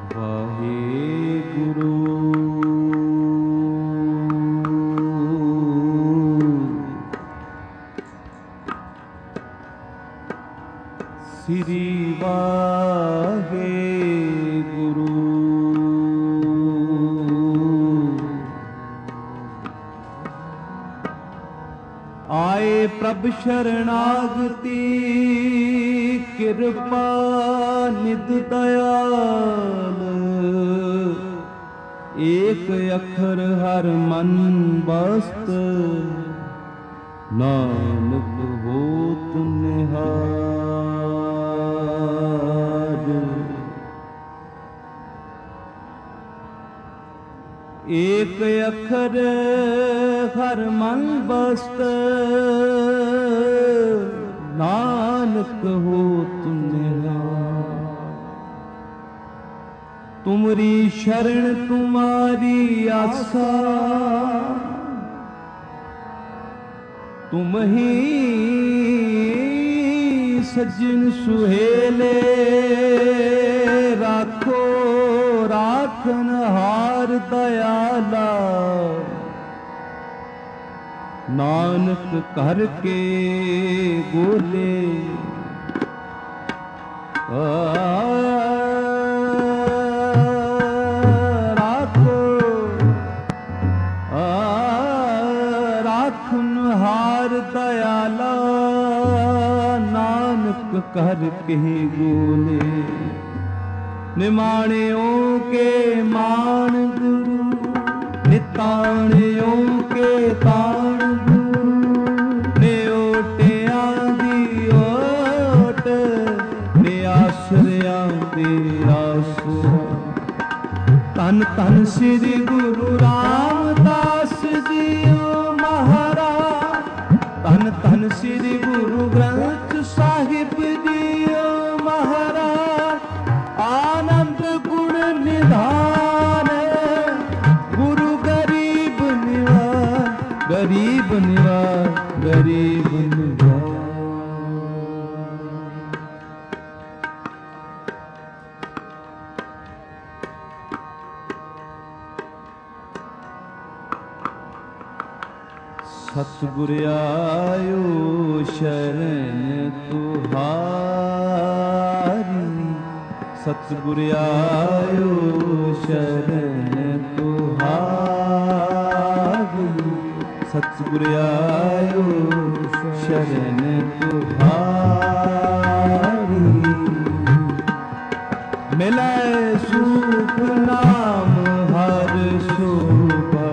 ਵਾਹਿਗੁਰੂ। ਸ੍ਰੀ ਵਾਹਿਗੁਰੂ। ਆਏ ਪ੍ਰਭ ਸ਼ਰਨਾਗਤੀ, ਕਿਰਪਾ ਨਿਧ ਦਇਆਲ। ਏਕ ਅੱਖਰ ਹਰ ਮਨ ਬਸਤ, ਨਾਨਕ ਹੋਤ ਨਿਹਾਲ। ਏਕ ਅੱਖਰ ਹਰ ਮਨ ਬਸਤ, ਨਾਨਕ ਹੋਤ ਨਿਹਾਲ। ਤੁਮਰੀ ਸ਼ਰਨ ਤੁਮਾਰੀ ਆਸਾ, ਤੁਮ ਹੀ ਸੱਜਣ ਸੁਹੇਲੇ। ਰਾਖੋ ਰਾਖਨ ਹਾਰ ਦਇਆਲਾ, ਨਾਨਕ ਕਰ ਕੇ ਬੋਲੇ। ਰਾਖੋ ਰਾਖਨ ਹਾਰ ਦਇਆਲਾ, ਨਾਨਕ ਕਰ ਕੇ ਬੋਲੇ। ਨਿਮਾਣਿਓ ਕੇ ਮਾਣ ਗੁਰੂ, ਨਿਤਾਣਿਓ ਕੇ ਤਾਣ ਗੁਰੂ। ਨਿਓਟਿਆਂ ਦੀ ਓਟ, ਨਿਆਸਰਿਆਂ ਦੀ ਆਸਰਾ। ਧੰਨ ਧੰਨ ਸ੍ਰੀ ਗੁਰੂ ਰਾਮਦਾਸ ਜੀਓ ਮਹਾਰਾਜ। ਧੰਨ ਧੰਨ ਸ੍ਰੀ ਗੁਰੂ ਗ੍ਰੰਥ ਸਾਹਿਬ ਜੀਓ ਮਹਾਰਾਜ। ਆਨੰਦ ਗੁਣ ਨਿਧਾਨ, ਗੁਰੂ ਗਰੀਬ ਨਿਵਾਰ। ਗਰੀਬ ਨਿਵਾਰ, ਗਰੀਬ ਨਿਵਾਰ। ਸਤਿਗੁਰ ਆਇਓ ਸ਼ਰਨ ਤੁਹਾਰੀ। ਸਤਿਗੁਰ ਆਇਓ ਸ਼ਰਨ ਤੁਹਾਰੀ। ਸਤਿਗੁਰ ਆਇਓ ਸ਼ਰਨ ਤੁਹਾਰੀ। ਮਿਲੈ ਸੁਖ ਨਾਮ ਹਰ ਸੋਭਾ।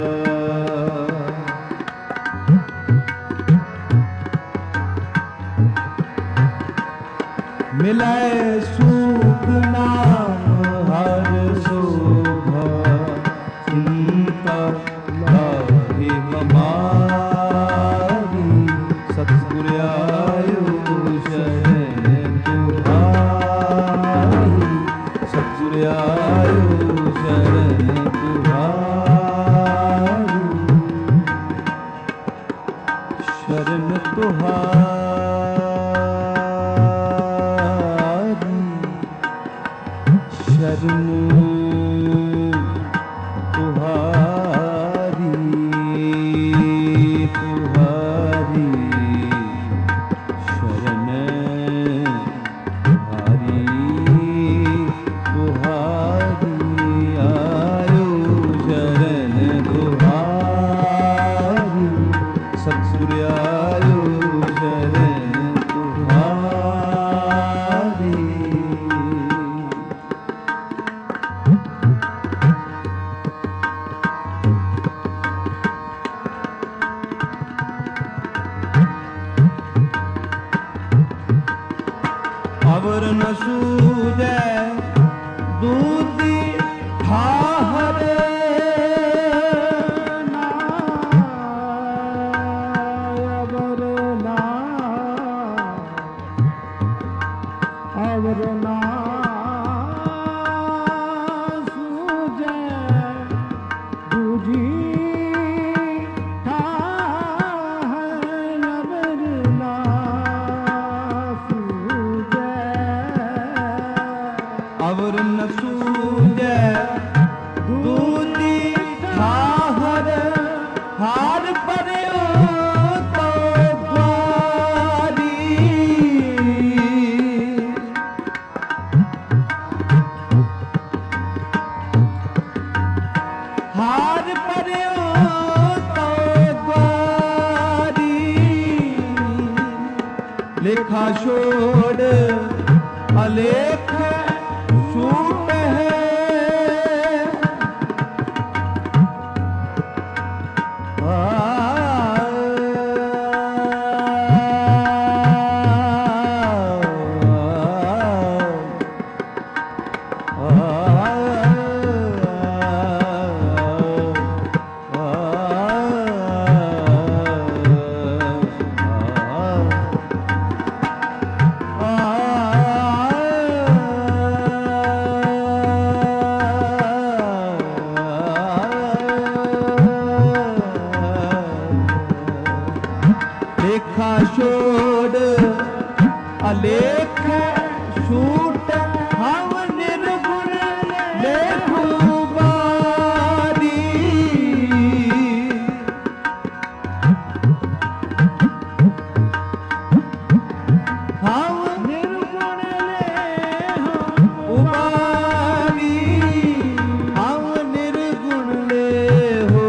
ਮਿਲੈ ਸੁਖ ਨਾਮ ਹਰ ਸੋਭਾ। ਚਿੰਤਾ ਲਾਹੇ ਹਮਾਰੀ। ਸਤਿਗੁਰ ਆਇਓ ਸ਼ਰਨ ਤੁਹਾਰੀ। ਸਤਿਗੁਰ ਆਇਓ ਸ਼ਰਨ ਤੁਹਾਰੀ। ਸ਼ਰਨ ਤੁਹਾਰੀ। ਸ਼ਰਨ ਤੁਹਾਰੀ। ਤੁਹਾਰੀ ਸ਼ਰਨ ਤੁਹਾਰੀ। ਤੁਹਾਰੀ ਆਇਓ ਸ਼ਰਨ ਤੁਹਾਰੀ। ਸਤਿਗੁਰ ਆਇਓ ਸ਼ਰਨ ਤੁਹਾਰੀ। अवर न सूझे दूती ठाहर हार पर्यो तो द्वारी हार पर्यो तो द्वारी लेखा छोड़ अलेख छूट है लेखा छोड़ अलेख छूट हम निर्गुण लेखू बारी हम निर्गुण लेहु उबारी हम निर्गुण लेहु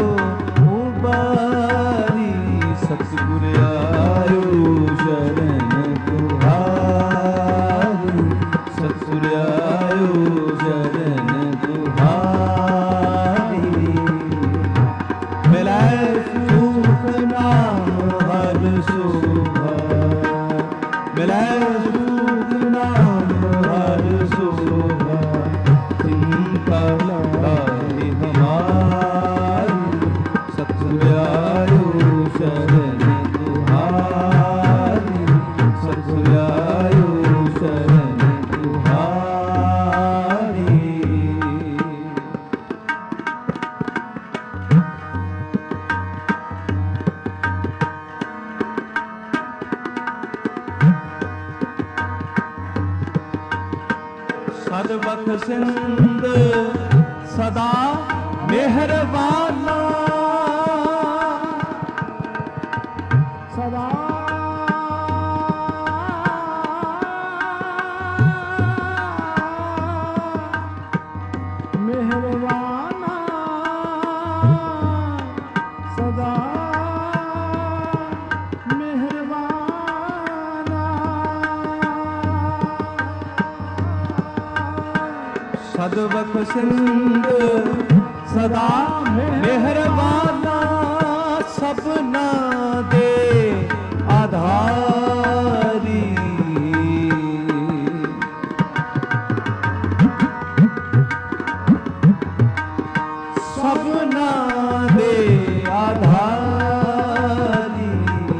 उबारी सतगुरु आयो शरण तुहारी सतगुरु आयो शरण तुहारी मिलाए सुख नाम हर शोभा मिलाए सुख नाम हर शोभा चिंता लाही हमारी सतगुरु आयो शरण तुहारी सतगुरु आयो शरण तुहारी सदबख सिंध सदा मेहरबाना सदा मेहरबाना सदा मेहरबाना सदबख सिंध सदा मेहरबाना सबना दे आधारी सबना दे आधारी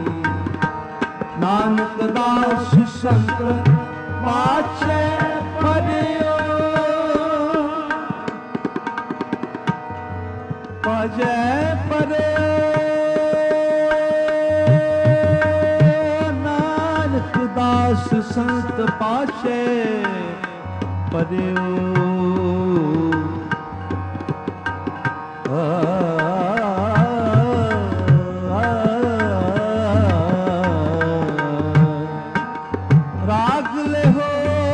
नानक दास संत पाछे पर्यो जय परे नानक दास संत पाछे पर्यो राग ले हो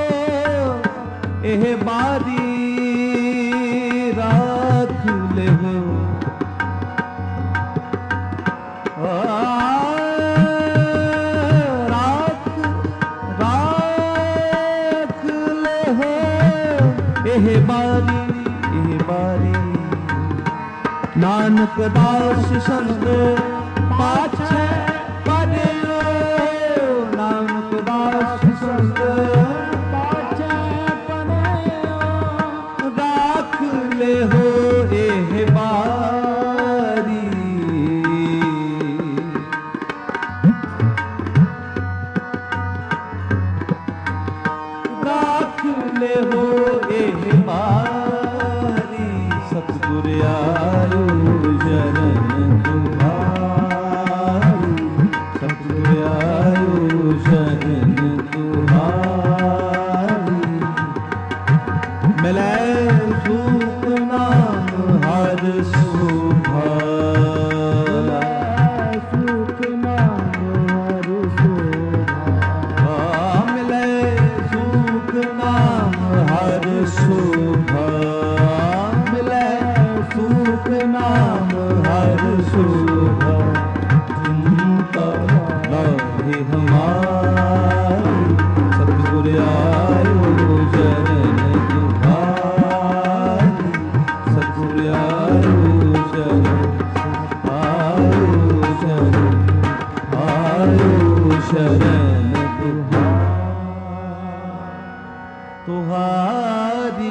एह बारी राख ले हो राख ले हो एह बारी नानक दास संत पाछे पर्यो नानक दास संत पाछे पर्यो राख ले हो एह बारी राख ले हो एह बारी सतगुरु आयो शरण तुहारी सतगुरु आयो शरण तुहारी मिले सुख नाम हर शोभा, सुख नाम हर शोभा, मिले सुख नाम हर शोभा, मिले सुख नाम हर शोभा। चिंता लाहे हमारी सतगुर आयो शरण तुम्हारी, सतगुर आयो शरण, आयो शरण, आयो शरण तुम्हारी।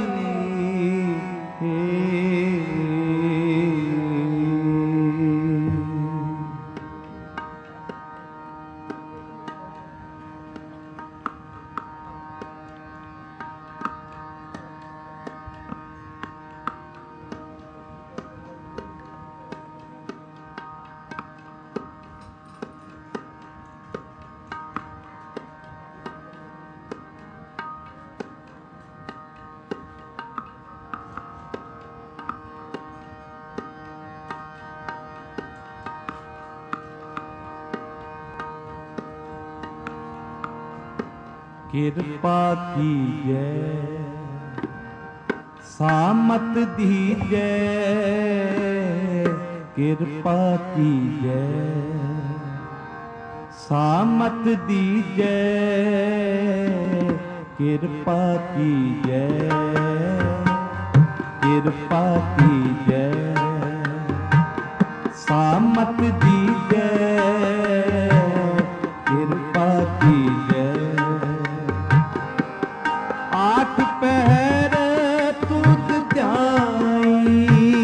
कृपा कीजे सामत दीजे, कृपा कीजे सामत दीजे, कृपा कीजे, कृपा कीजे सामत दीजे, कृपा कीजे। आठ पहर तुझ ध्याई,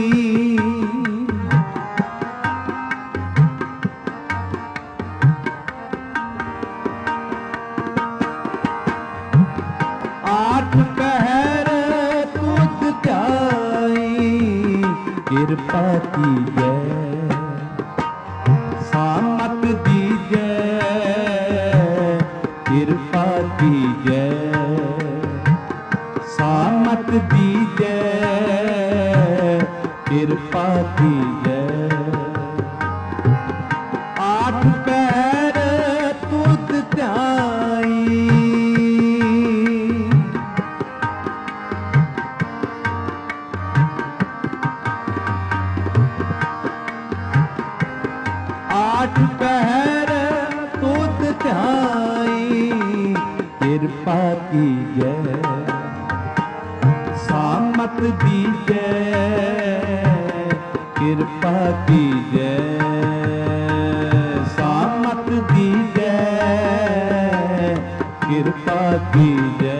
आठ पहर तुझ ध्याई, कृपा कीजे सामत दीजे, कृपा कीजे सामत दीजे, कृपा कीजे। आठ पैर तुझ ध्याई, आठ पैर तुझ ध्याई, कृपा कीजे सामत दीजे, कृपा कीजे सामत दीजे, कृपा कीजे।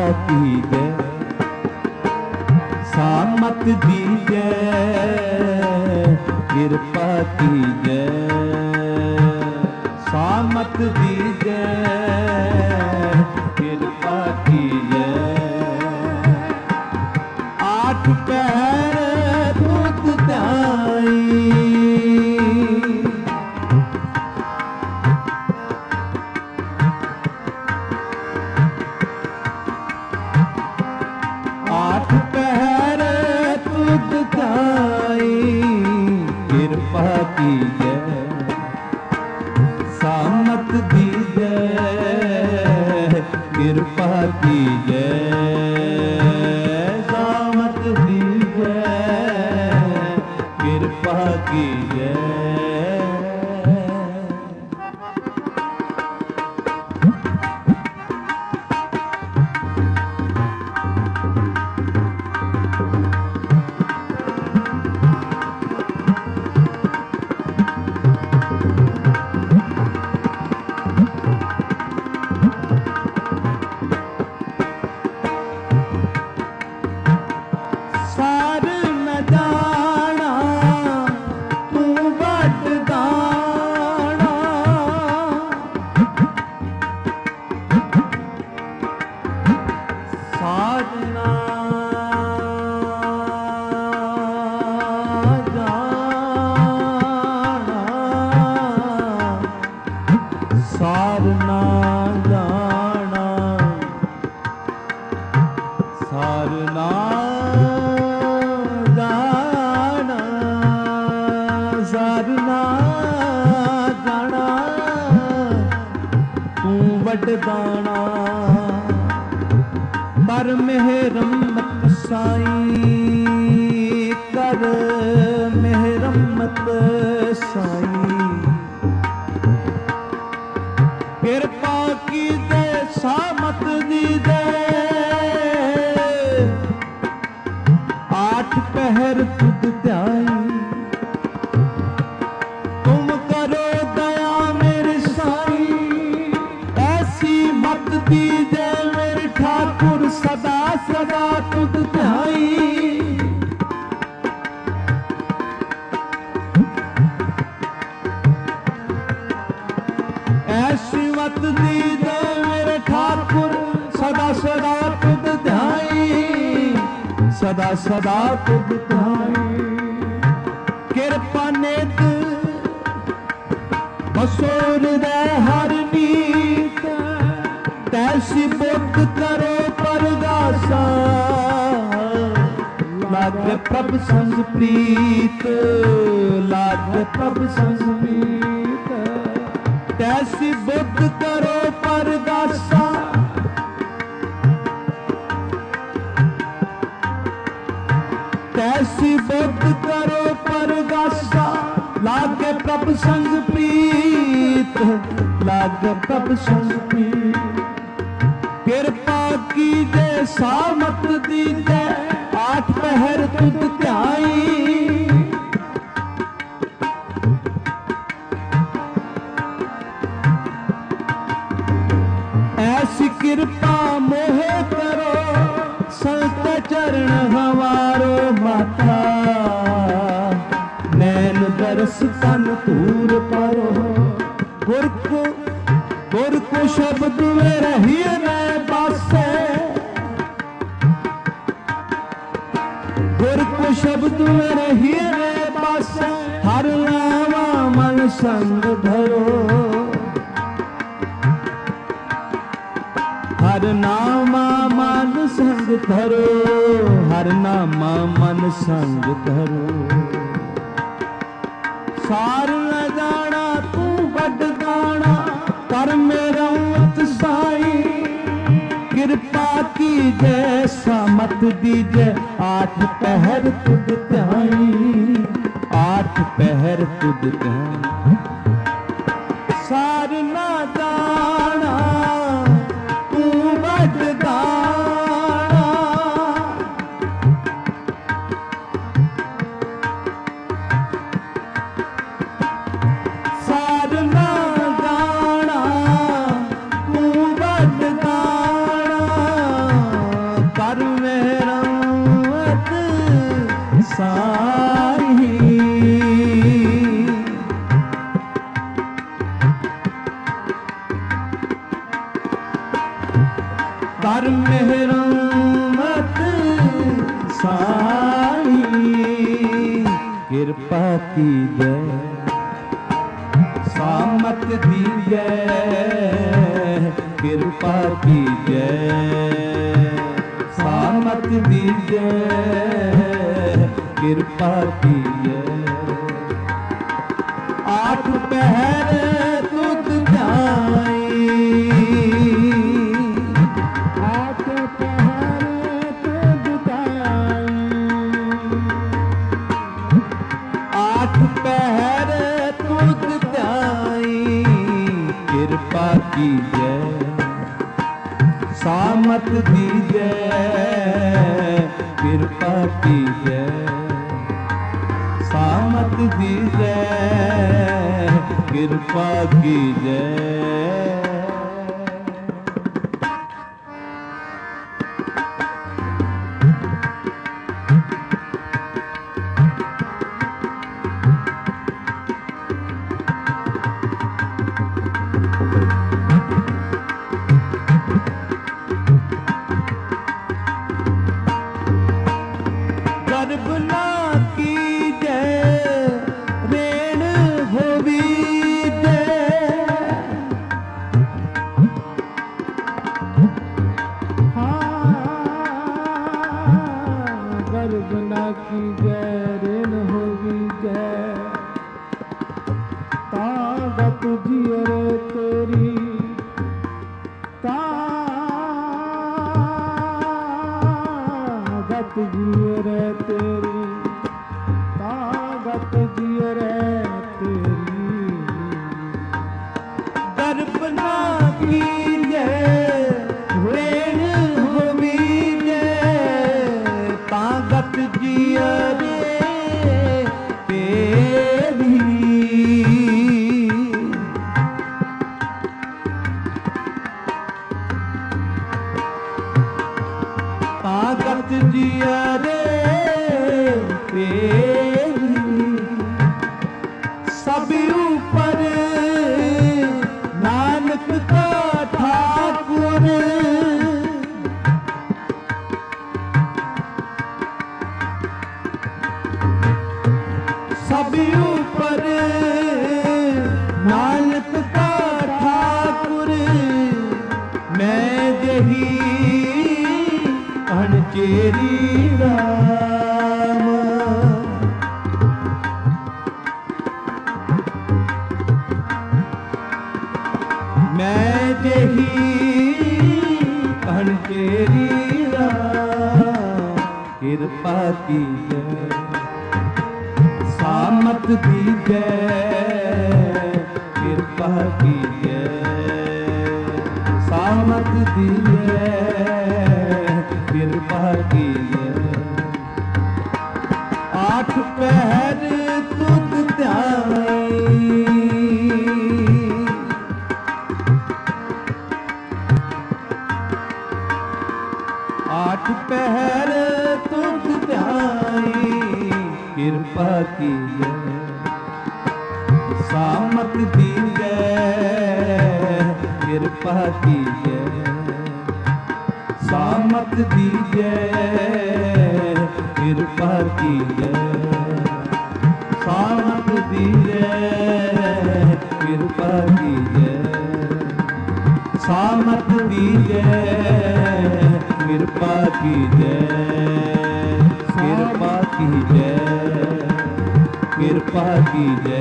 कीजे सामत दीजे कृपा कीजे सामत दीजे कृपा कीजे आठ पहर दूध ध्याई आठ पहर दूध ध्याई कृपा कीजे सामत दीजे कृपा कीजे सामत दीजे कृपा कीजे सारना जाना सारना जाना सारना जाना तू वडदाना कर मेहरमत साईं कर मेहरमत साईं कृपा की दे सामत दी दे आठ पहर तुद ध्याई तुम करो दया मेरे साईं ऐसी मत दीजे मेरे ठाकुर सदा सदा तुद ध्याई ऐसी मत दीजे मेरे ठाकुर सदा सदा तुद ध्याई सदा सदा तुद ध्याई कृपा नेत बसोर दे हर नीत तैसी बुद्ध करो परगासा लागे प्रभ संग प्रीत लागे प्रभ संग प्रीत तैसी बुद्ध करो परगासा तैसी बुद्ध करो परगासा लागे प्रभ संग प्रीत लागे प्रभ संग प्रीत कृपा कीजे सामत दीजे आठ पहर तुद ध्याई ऐसी कृपा मोह करो संत चरण हमारो माथा नैन दरस तन तूर परो गुर को शब्द में रही न बासे गुर को शब्द में रही न बासे हर नामा मन संग धरो हर नामा मन संग धरो हर नामा मन संग धरो सार न जाना तू बड दाना कर मेरा मत साई कृपा की जैसा मत दीजे आठ पहर तुद ध्याई आठ पहर तुद ध्याई सार न जाना सामत दीजै कृपा कीजै। आठ पहर तुध ध्याई, आठ पहर तुध ध्याई, आठ पहर तुध ध्याई कृपा कीजै। सामत दीजै कृपा कीजै। सामत दीजै कृपा कीजै। गर्भ ना कीजै रेण होवीजै। गर्भ न कीजै ऋण होवीजै। तागत जियर तेरी, तागत जियर तेरी, तागत जियर तेरी। गर्भ ना कीजै रेण होवीजै। तागत जियरे तेरी। तागत जियरे तेरी। सब ऊपर नानक का ठाकुर। सब ऊपर नानक का ठाकुर। मैं जही अणचेरी राम। मैं जही अणचेरी राम। कृपा कीजै सामत दीजै कृपा कीजै। सामत दीजै कृपा कीजै। आठ पहर तुध ध्याई, आठ पहर तुध ध्याई कृपा कीजै। सामत दीजै कृपा कीजै। सामत दीजै कृपा कीजै। सामत दीजै कृपा कीजै। सामत दीजै कृपा कीजै। कृपा कीजै कृपा कीजै।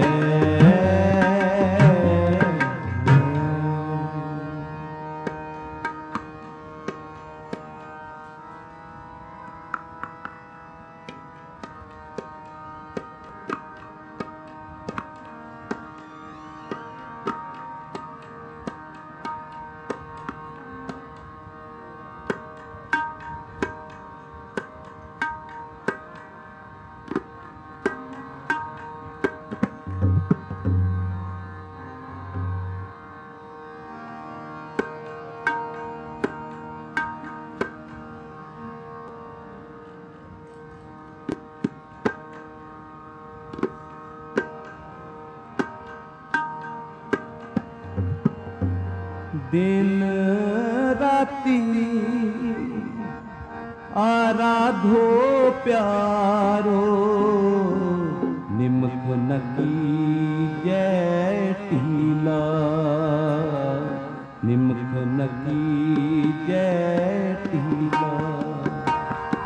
दिन राती आराधो प्यारो, निमख न कीजै टीला, निमख न कीजै टीला।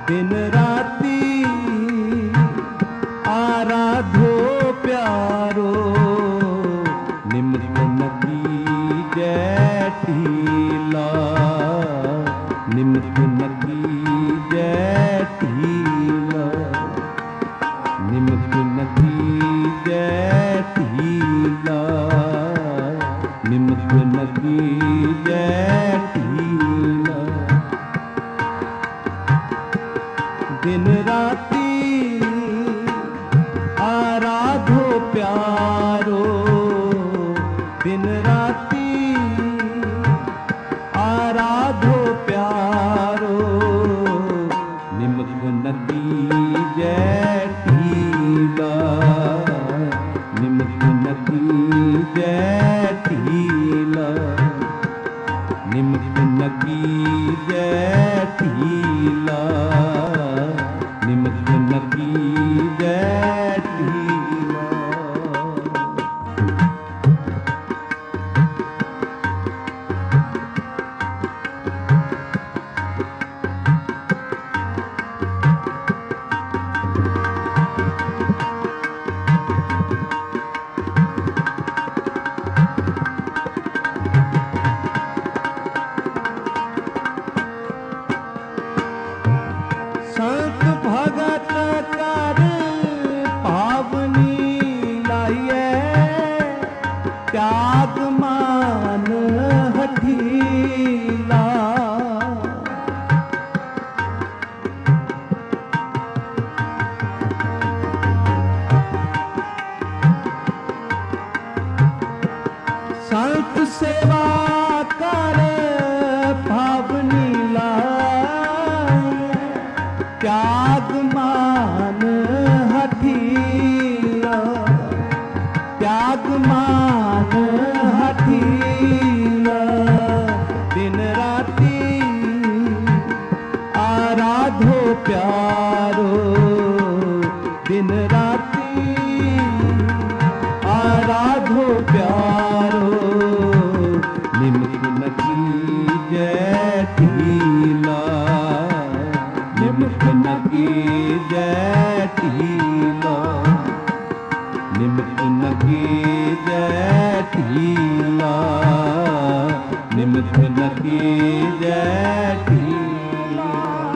दिन राती आराधो प्यारो, निमित्त न कीजै ढीला, निमित्त न कीजै ढीला, निमित्त न कीजै ढीला, निमित्त न कीजै ढीला। दिन राती आराधो प्यारो, दिन राती आराधो प्यारो, निमित्त न कीजै ढीला, निमित्त न कीजै ढीला, निमित्त न कीजै ढीला, निमित्त न कीजै ढीला। संत भगत कर पावनी लाइए, त्याग मान हठीला, संत सेवा कर पावनी लाइए, त्याग मान हठीला, त्याग मान हठीला। दिन राती आराधो प्यारो, दिन राती आराधो प्यारो, निमित्त न कीजै ढीला, निमित्त न कीजै ढीला, निमित्त न कीजै ढीला, निमित्त न कीजै ढीला।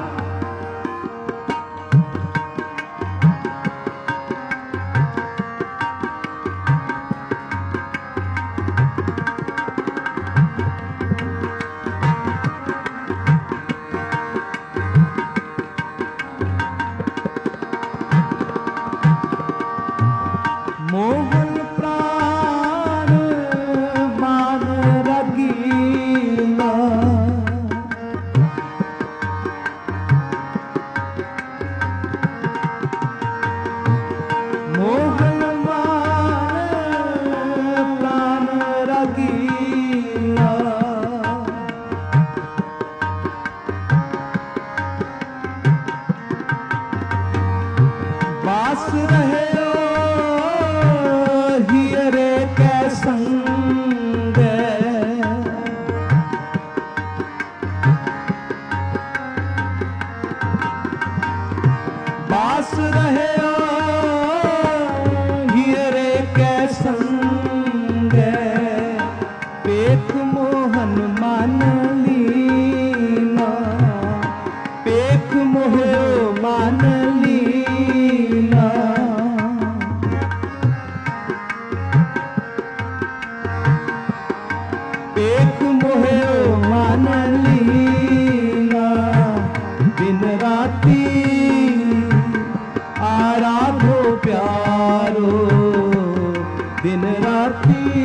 मोहन प्राण मान रगीला, मोहन मान प्राण रगीला, बास रहे हियरे कै संग, बास रहे हियरे कै संग, पेख मोहन मान लीना, पेख मोह मान लीना, पेख मोह मान लीना। दिन राती आराधो प्यारो, दिन राती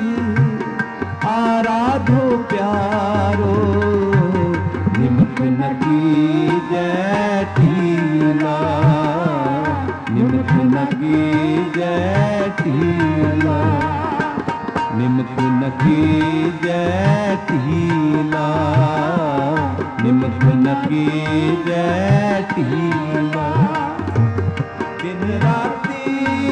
आराधो प्यारो, निमित्त न कीजै ढीला, निमित्त न कीजै ढीला, निमित्त न कीजै ढीला, निमित्त न कीजै ढीला। दिन राती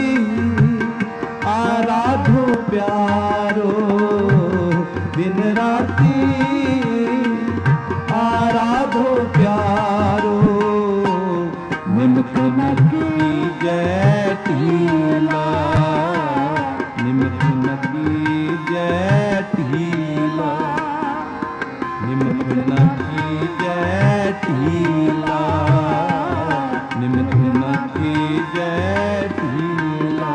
आराधो प्यारो, दिन राती आराधो प्यारो, न कीजै ढीला, निमित न कीजै ढीला।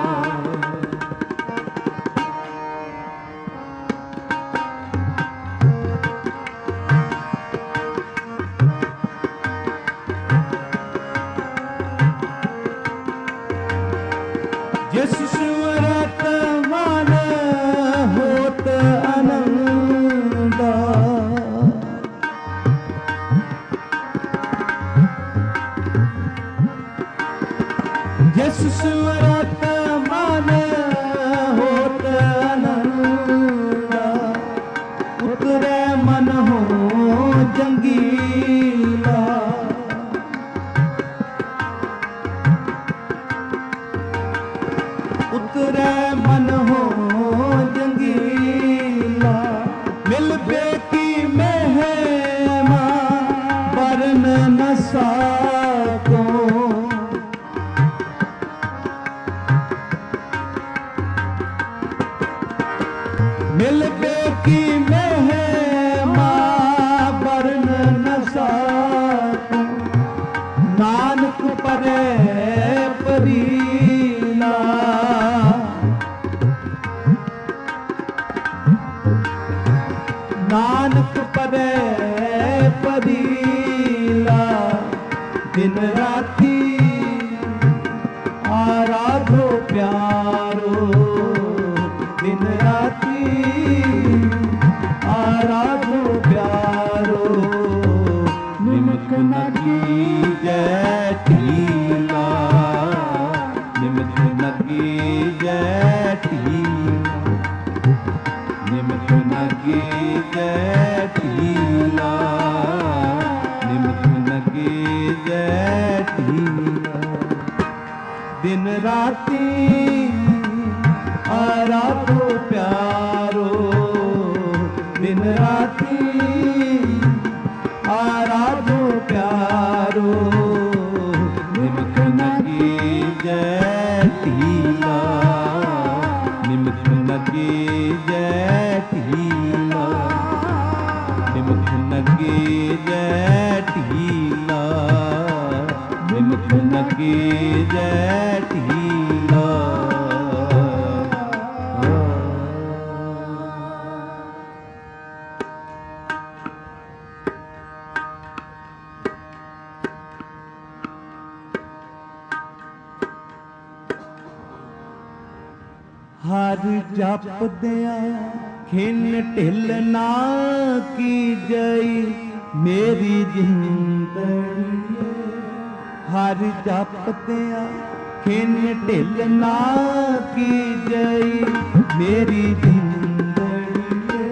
जिस सुरत मन होत आनंदा, जिस सुरत मन होत आनंदा, उतरे मन हो जंगीला। उतरे मन हो जंगीला, मिल बेकी मेहमा बरन न साको। मिल बेकी मेहमा बरन न साको। नानक परे परीला, नानक परे परीला। दिन राती आराधो प्यारो, दिन राती आराधो प्यारो। निमित न कीजै ढीला, निमित न कीजै ढीला, निमित न कीजै ढीला, निमित न कीजै ढीला। दिन राती आराधो प्यारो, दिन राती आराधो प्यारो। निमित न कीजै ढीला, निमित न कीजै ढीला, निमित न कीजै ढीला, निमित न कीजै ढीला। हर जपदिया खिन ढिल ना की जई मेरी जिंदड़ी। हर जपदिया खिन ढिल ना की जई मेरी जिंदड़ी।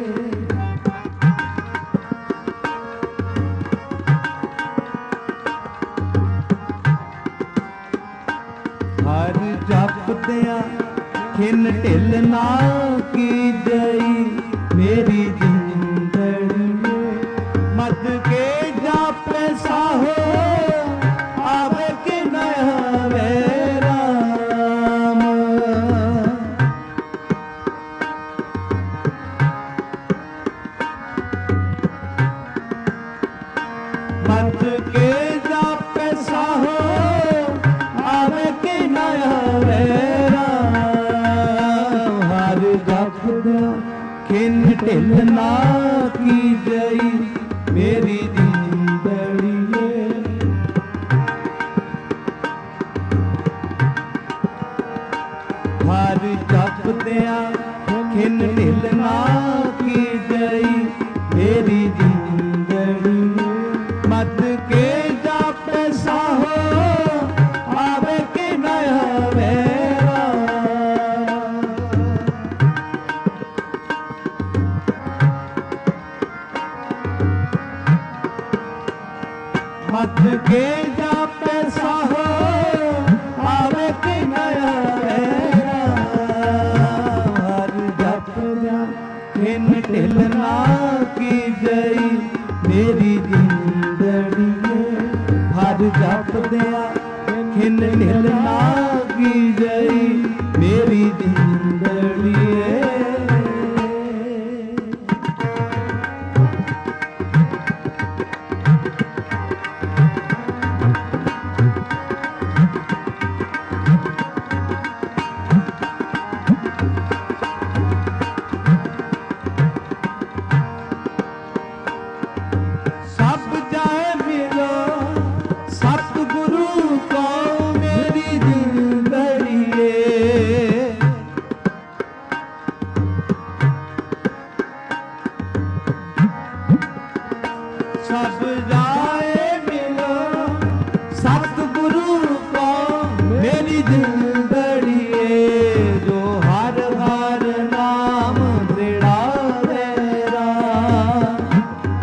हर जपदिया खिन ढिल ना की जई मेरी जिंदड़ी। मद के जापे साहो आवे के न आवे राम। मद के जापे साहो आवे के न आवे खिन ढिल ना की जई मेरी जिंदड़ी। हर जपदिया खिन ढिल ना की जई मेरी जिंदड़ी। मत के जापे साहो आवे के न आवे मत के जापे साहो आवे के न आवे। हर जपदिया खिन ढिल ना की जई मेरी जिंदड़ी। हर जपदिया खिन ढिल ना की जई मेरी जिंदड़ी। ਸਭ ਜਾਏ ਮਿਲੋ ਸਤਿਗੁਰੂ ਕੋ ਮੇਰੀ ਜਿੰਦੜੀਏ ਜੋ ਹਰ ਹਰ ਨਾਮ ਦ੍ਰਿੜਾਵੇ ਰਾਮ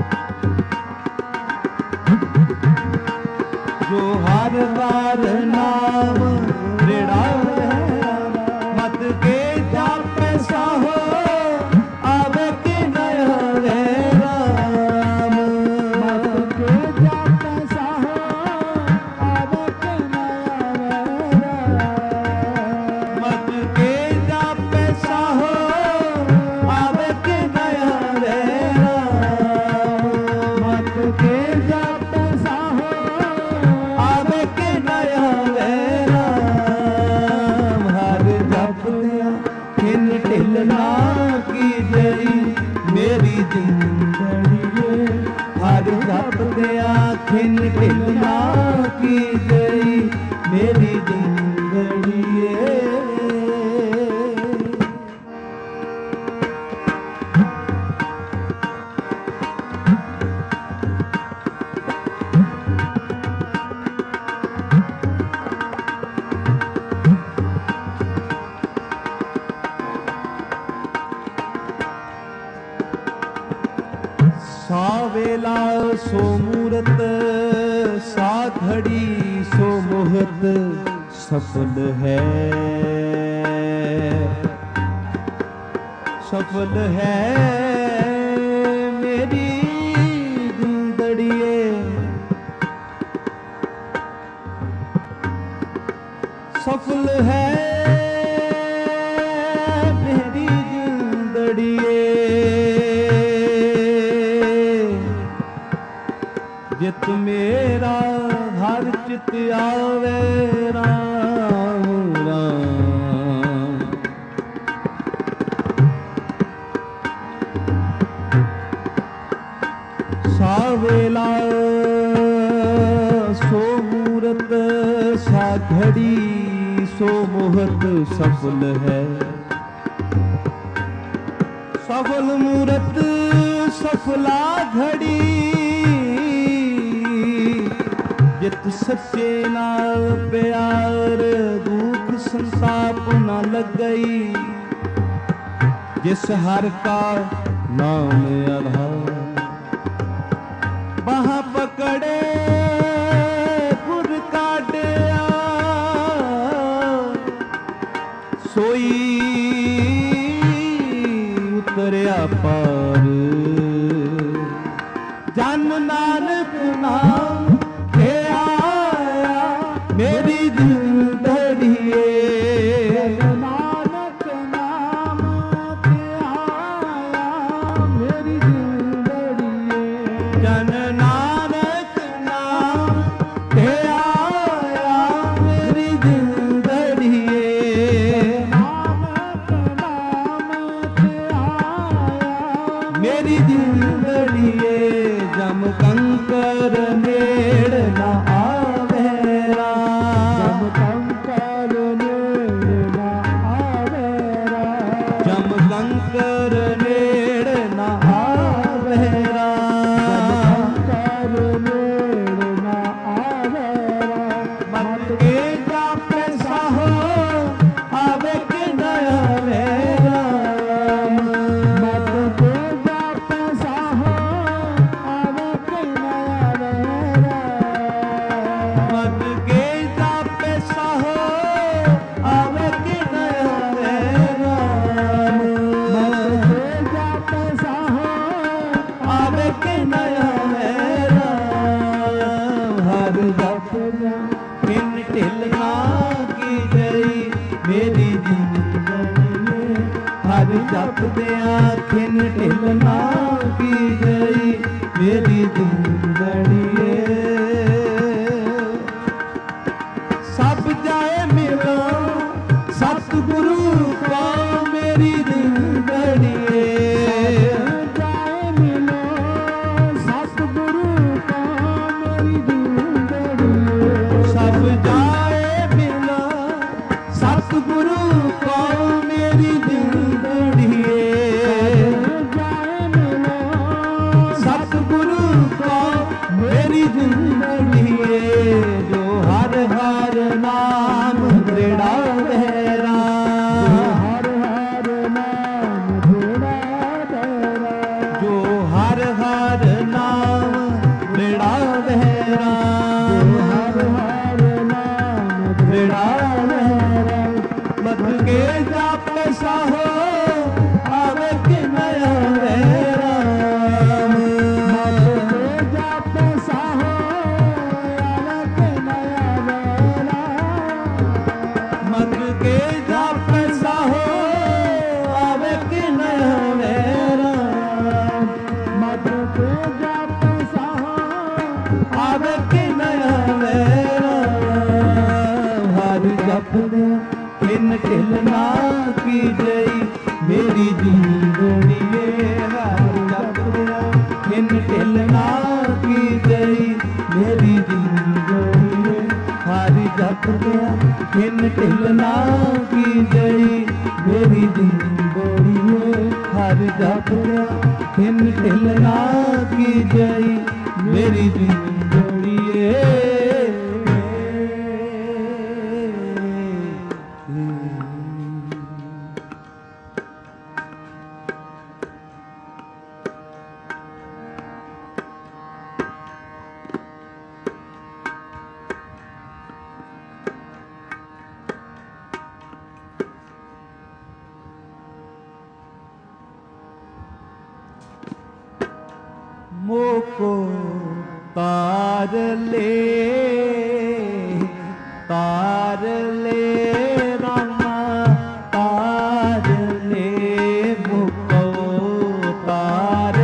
ਜੋ ਹਰ ਹਰ ਨਾਮ ਦ੍ਰਿੜਾਵੇ ਮਤ ਕੇ ਜਾਪੈ ਸਾਹੋ ਆਵੇ ਕਿ ਨ ਆਵੇ ਰਾਮ ਮਤ ਕੇ ਜਾਪੈ ਸਾਹੋ ਆਵੇ ਕਿ ਨ ਆਵੇ ਰਾਮ ਮਤ ਕੇ ਜਾਪੈ ਸਾਹੋ ਆਵੇ ਕਿ ਨ ਆਵੇ ਰਾਮ ਮਤ ਕੇ ਜਾਪੈ ਸਾਹੋ ਆਵੇ ਕਿ ਨ ਆਵੇ ਰਾਮ ਹਰ ਜਪਦਿਆਂ ਖਿਨ ਢਿਲ ਨਾ ਕੀ ਜਈ ਮੇਰੀ ਜਿੰਦੜੀਏ ਹਰ ਜਪਦਿਆਂ ਖਿਨ ਢਿਲ ਨਾ ਕੀ ਜਈ ਮੇਰੀ ਜਿੰਦੜੀਏ ਸਾ ਵੇਲਾ ਸੋ ਮੂਰਤ ਸਾ ਘੜੀ ਸੋ ਮੋਹਤ ਸਫਲ ਹੈ ਸਫਲ ਹੈ ਮੇਰੀ ਜਿੰਦੜੀਏ ਸਫਲ ਹੈ ਮੇਰੀ ਜਿੰਦੜੀਏ ਜਿਤ ਮੇਰਾ ਹਰ ਚਿਤ ਆਵੇ ਰਾਮ ਰਾਮ ਸਾ ਵੇਲਾ ਸੋ ਮੂਰਤ ਸਾ ਘੜੀ ਸੋ ਮੋਹਤ ਸਫਲ ਹੈ ਸਫਲ ਮੂਰਤ ਸਫਲਾ ਘੜੀ ਜਿਤ ਸੱਚੇ ਨਾਲ ਪਿਆਰ ਦੁਖ ਸੰਤਾਪ ਨ ਲੱਗਈ ਜਿਸ ਹਰ ਕਾ ਨਾਮ ਆਧਾਰ ਬਾਹ ਪਕੜੇ ਗੁਰ ਕਾਢਿਆ ਸੋਈ ਉਤਰਿਆ ਪਾਰ ਜਨ ਨਾਨਕ ਨਾਮ ਤੇ ਆਇਆ ਮੇਰੀ ਜਿੰਦੜੀਏ ਨਾਨਕ ਨਾਮ ਤੇ ਆਇਆ ਮੇਰੀ ਜਿੰਦੜੀਏ ਜਨ ਨਾਨਕ ਨਾਮ ਤੇ ਆਇਆ ਮੇਰੀ ਜਿੰਦੜੀਏ ਨਾਨਕ ਨਾਮ ਤੇ ਆਇਆ ਮੇਰੀ ਜਿੰਦੜੀਏ ਜਮ ਕੰਕਰ ਨੇੜ ਨਾ ਆਵੇ ਰਾਮ ਕੰਕਰ ਨੇੜੇ ਨਾ ਆਵੇ ਰਾਮ ਜਮ ਕੰਕਰ ਨੇੜ ਨਾ ਆਵੇ ਰਾਮ ਕੰਕਰ ਨੇੜੇ ਨਾ ਆਵੇ ਰਾਮ ਮਤ ਕੇ ਜਾਪੈ ਸਾਹੋ ਆਵੇ ਕਿ ਨ ਆਵੇ ਰਾਮ ਮਤ ਕੇ ਜਾਪੈ ਸਾਹੋ ਆਵੇ ਕਿ ਨ ਆਵੇ ਰਾਮ ਮਤ ਕੇ ਜਾਪੈ ਸਾਹੋ ਆਵੇ ਕਿ ਨ ਆਵੇ ਰਾਮ ਮਤ ਕੇ ਜਾਪੈ ਸਾਹੋ ਆਵੇ ਕਿ ਨ ਆਵੇ ਰਾਮ ਹਰ ਜਪ ਬਿਨ ਢਿਲ ਨਾ ਕੀ ਜਈ ਮੇਰੀ ਜਿੰਦੜੀਏ ਹਰ ਜਪਦਿਆਂ ਖਿਨ ਢਿਲ ਨਾ ਕੀ ਜਈ ਮੇਰੀ ਜਿੰਦੜੀਏ ਸਭ ਜਾਏ ਮਿਲੋ ਸਤਿਗੁਰੂ ਕੋ ਮੇਰੀ ਜਿੰਦੜੀਏ ਜਾਏ ਮਿਲੋ ਸਤਿਗੁਰੂ ਕੋ ਮੇਰੀ ਜਿੰਦੜੀਏ ਸਭ ਜਾਏ ਮਿਲੋ ਸਤਿਗੁਰੂ ਕੋ ਮੇਰੀ ਜਿੰਦੜੀਏ ਜਾਏ ਮਿਲੋ ਸਤਿਗੁਰੂ ਕੋ ढिलना की जई मेरी जिंदड़िए हर जपया इन ढिलना की जई मेरी जिंदड़िए हर जपया इन ढिलना की जई मेरी जिंदड़िए हर जपया इन ढिलना की जई मेरी जिंदड़िए मोको तार ले रामा तार ले मुको तार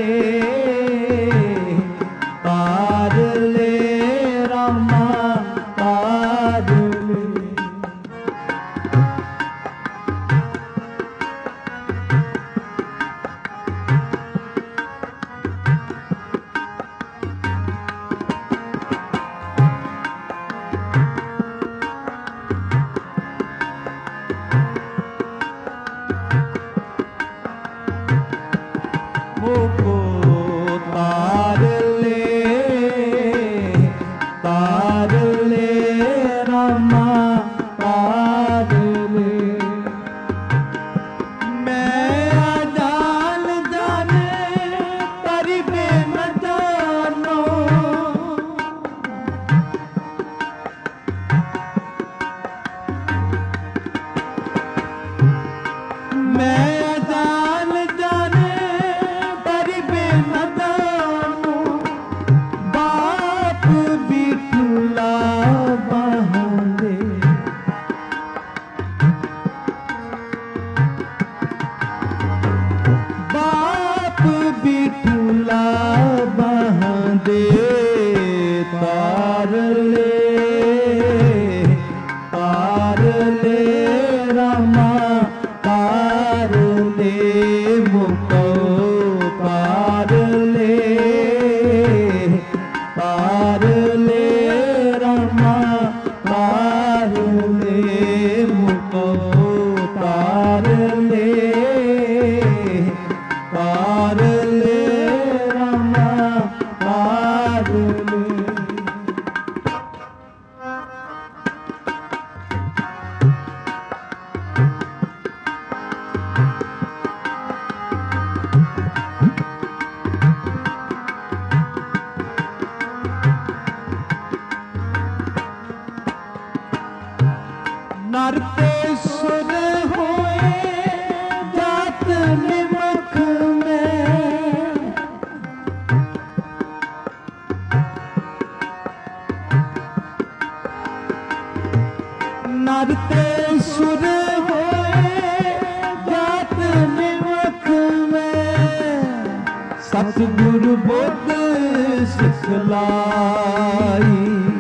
ले रामा तार ले मोको तार ले रामा तार ले मैं जान जाने तेरी बेन जानो मैं जान जाने बाप बिठुला बहादे बाप बिठुला बहादे तार ले रामा तार ले मुको तार ले रामा तार ले मुको तार ले रामा तार ले नरते सुर होए जात निमख में नरते सुर होए जात निमख में सतगुरु बुद्ध सिखलाई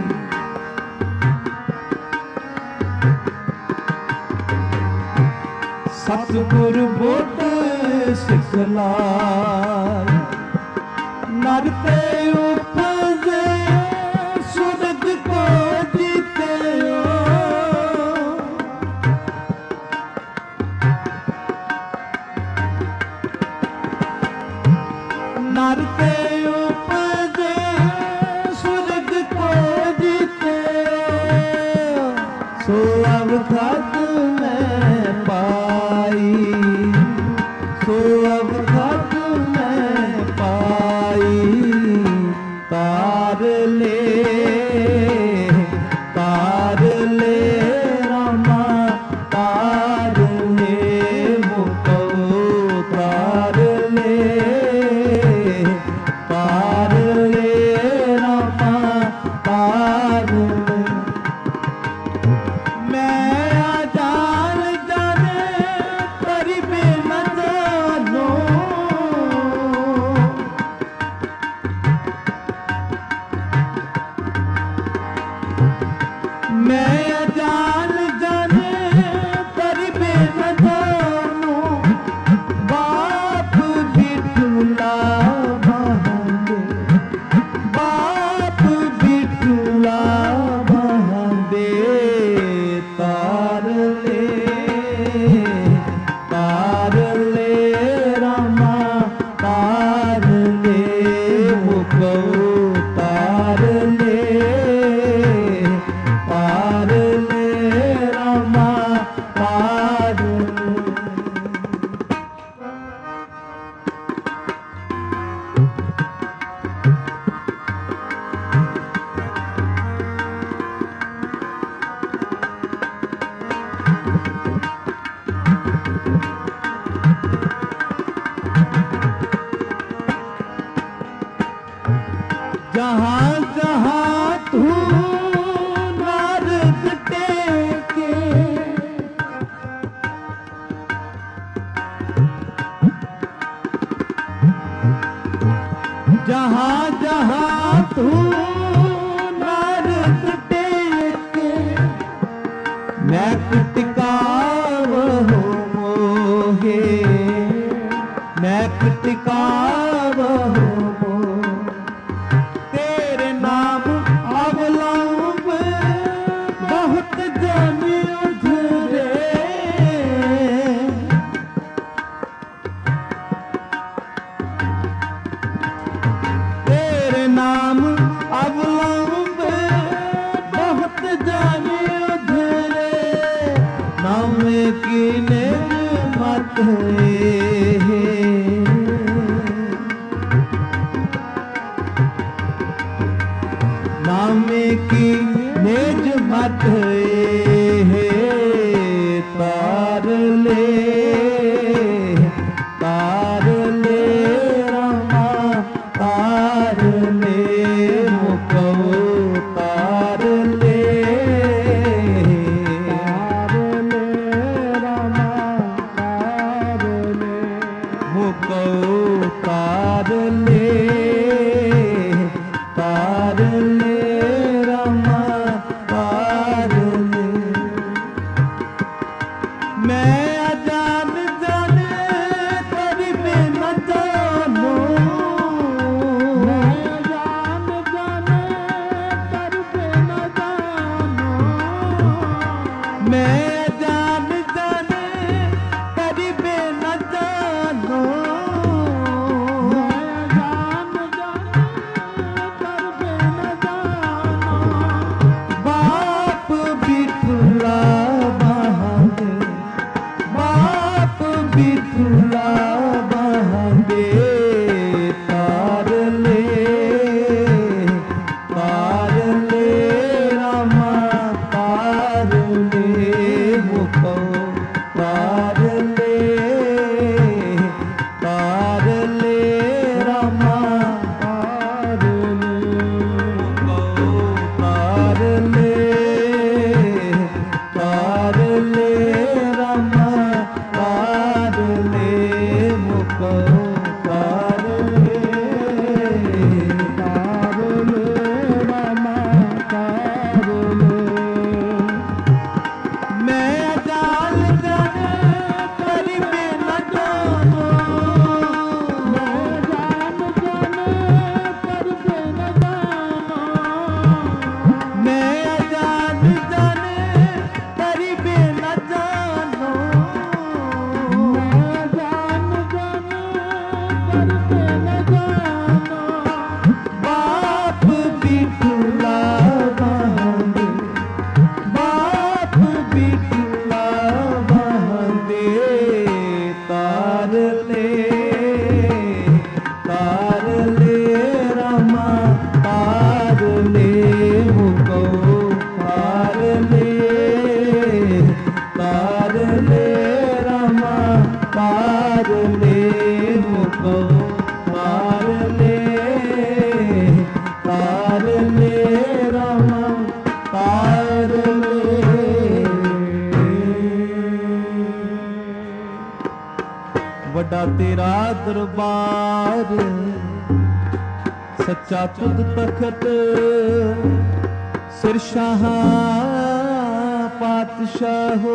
सतगुरु बुद्ध सिखलाई नरते उपजे सुरग को जीते नरते उपजे सुरग को जीते सो अवखत में पाई सो अवखत में पाई तार ले रामा तार ले मुको तार ले जहाँ जहाँ तू नारद टेके, जहाँ जहाँ तू नारद टेके, मैं टिकावहु मोहे, मैं टिकावहु मोहे, तेरे नाम अवलंब बहुत जन उधरे, तेरे नाम अवलंब बहुत जन उधरे, नाम की निज मत नाम की निज मत तार ले रामा तार ले मुको तार ले रामा तार ले मुको तार ले तार ले रामा तार ले। मैं अजान जान तेरी बिन जानो, मैं जान जाने कर बिन जानो, मैं अजान जान तेरी बिन जानो, मैं जान जाने कर बिन जानो, बाप बिठुला बहादे, बाप बिठुला बहादे, तार ले रामा तार ले मुको तार ले रामा तार ले तार ले रामा तार ले मुको तार तार ले रामा तार ले। मैं अजान जाने तेरी बिन जानो, मैं जान जाने कर बिन जानो, मैं अजान जाने तेरी बिन जानो, मैं जान जाने कर बिन जानो, बाप बिठुला बहादे, बाप बिठुला बहादे, तार ले रामा तार ले मुको तार ले रामा तार ले मुको तार ले रामा तार ले। ਵੱਡਾ ਤੇਰਾ ਦਰਬਾਰ, ਸੱਚਾ ਤੁਧ ਤਖਤ, ਸਿਰ ਸ਼ਾਹ ਪਾਤਸ਼ਾਹੋ,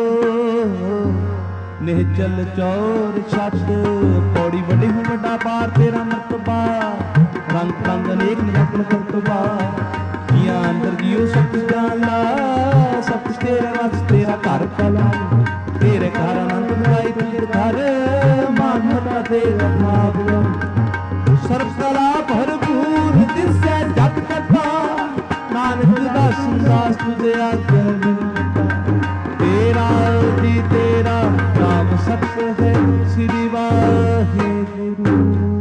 ਨਿਹਚਲ ਚੌਰ ਛੱਤ, ਪੌੜੀ ਵੱਡੀ ਹੋ ਵੱਡਾ ਪਾਰ ਤੇਰਾ ਮਰਤਬਾ, ਰੰਗ ਰੰਗ ਅਨੇਕ ਨਿਰੰਜਨ ਕਰਤਬਾ, ਜੀਆਂ ਅੰਦਰ ਜੀਓ ਸਭ ਕੁਛ ਜਾਣਦਾ, ਸਭ ਕੁਛ ਤੇਰੇ ਵਾਸਤੇ ਤੇਰਾ ਘਰ ਕਲਾ, ਤੇਰੇ ਘਰ ਆਨੰਦ ਮਨਾਈ ਤੇਰੇ ਘਰ ਮਾਨਤਾ ਤੇਰਾ ਭਾਵ, ਸਰਬ ਕਲਾ ਭਰਪੂਰ ਦਿਸੈ ਜਗ ਕਰਤਾ, ਨਾਨਕ ਦਾਸ ਦਾਸ ਤੁਝੇ ਆਗਿਆ, ਤੇਰਾ ਜੀ ਤੇਰਾ ਨਾਮ ਸਤ ਹੈ, ਸ੍ਰੀ ਵਾਹਿਗੁਰੂ।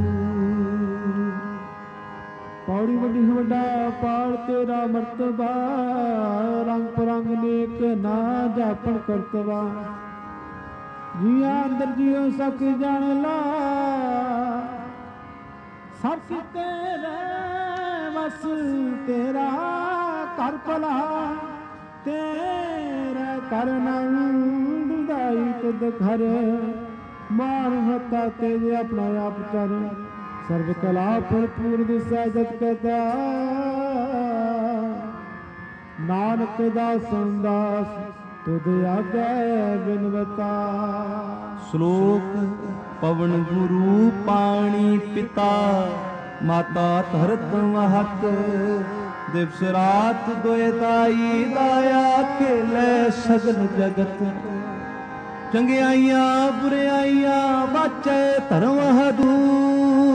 ਪੌੜੀ ਵੱਡੀ ਵੱਡਾ ਪਾਲ ਤੇਰਾ ਮਰਤਬਾ, ਰੰਗ ਪਰੰਗ ਨੇਕ ਨਾ ਜਾਪਣ ਕਰਤਵਾ, ਜੀਆਂ ਅੰਦਰ ਜੀਓ ਸਖ ਜਾਣ ਲਾ, ਸਭ ਤੇਰੇ ਬਸ ਤੇਰਾ ਕਰ ਭਲਾ, ਤੇਰੇ ਕਰ ਨੰਦ ਦਾਈ ਤੁਧ ਘਰ, ਮਾਨ ਹਤਾ ਤੇਜ ਆਪਣਾ ਆਪ ਕਰ, ਸਰਬ ਕਲਾ ਭਰਪੂਰ ਦਿਸੈ ਜਤ ਕਰਤਾ, ਨਾਨਕ ਦਾਸਨ ਦਾਸ ਤੁਧ ਆਗੈ ਬਿਨਵਤਾ। ਸ਼ਲੋਕ ਪਵਨ ਗੁਰੂ ਪਾਣੀ ਪਿਤਾ, ਮਾਤਾ ਧਰਤ ਮਹਤ, ਦਿਵਸ ਰਾਤ ਦੁਇ ਤਾਈ ਦਾਇਆ, ਖੇਲੇ ਸਗਲ ਜਗਤ, ਚੰਗਿਆਈਆਂ ਬੁਰਿਆਈਆਂ ਬਾਚੈ ਧਰਮ ਹਦੂਰ,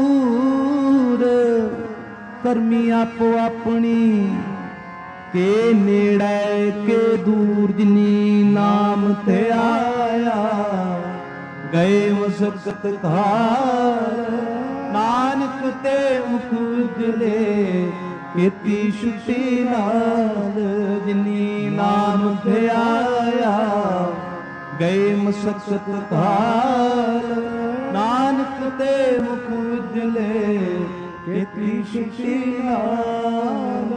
ਕਰਮੀ ਆਪੋ ਆਪਣੀ ਕੇ ਨੇੜੇ ਕੇ ਦੂਰ, ਜਿਨੀ ਨਾਮ ਤੇ ਆਇਆ ਗਏ ਮੁਸਕਤ ਘਾਰ, ਨਾਨਕ ਤੇ ਮੁਖ ਉਜਲੇ ਕੀਤੀ ਛੁੱਟੀ ਨਾਲ, ਜਿਨੀ ਨਾਮ ਤੇ ਆਇਆ ਗਏ ਮੁਸਕਤ ਘਾਰ, ਨਾਨਕ ਤੇ ਮੁਖ ਉਜਲੇ ਕੀਤੀ ਛੁੱਟੀ ਨਾਲ।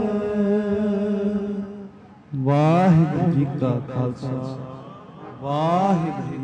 ਵਾਹਿਗੁਰੂ ਜੀ ਕਾ ਖਾਲਸਾ, ਵਾਹਿਗੁਰੂ